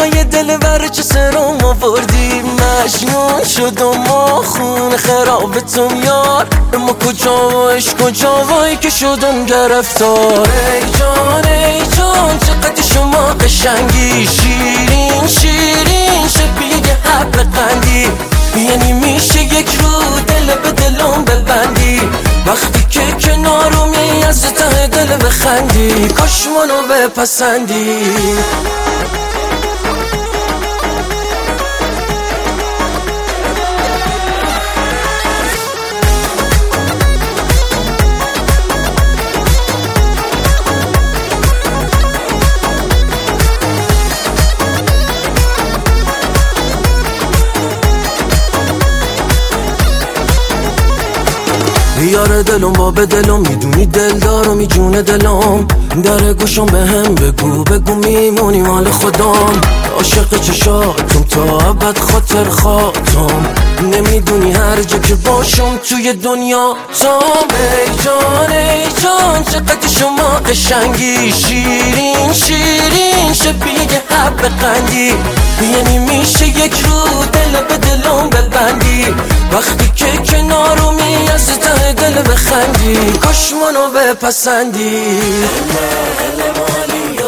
یه دل بر چه سرم آوردی، مجنون شدم و خون خرابتم یار، اما کجا و عشق کجا وای که شدم گرفتار. ای جان چقدر شما قشنگی، شیرین شیرین شبیه حب قندی، یعنی میشه یک رو دل به دلم ببندی، وقتی که کنارمی از ته دل بخندی، کاش منو بپسندی. یار دلم باب دلم، میدونی دلدارو میجونه دلم، در گوشم به هم بگو میمونی مال خودم، عاشق چشاتم تا ابد خاطر خاطم، نمیدونی هر جا که باشم توی دنیا تام. ای جان چقدر شما قشنگی، شیرین شیرین شبیه حب قندی، یعنی میشه یک رو دل به دلم ببندی، وقتی که کنارمی از ته دل بخندی، کاش منو بپسندی.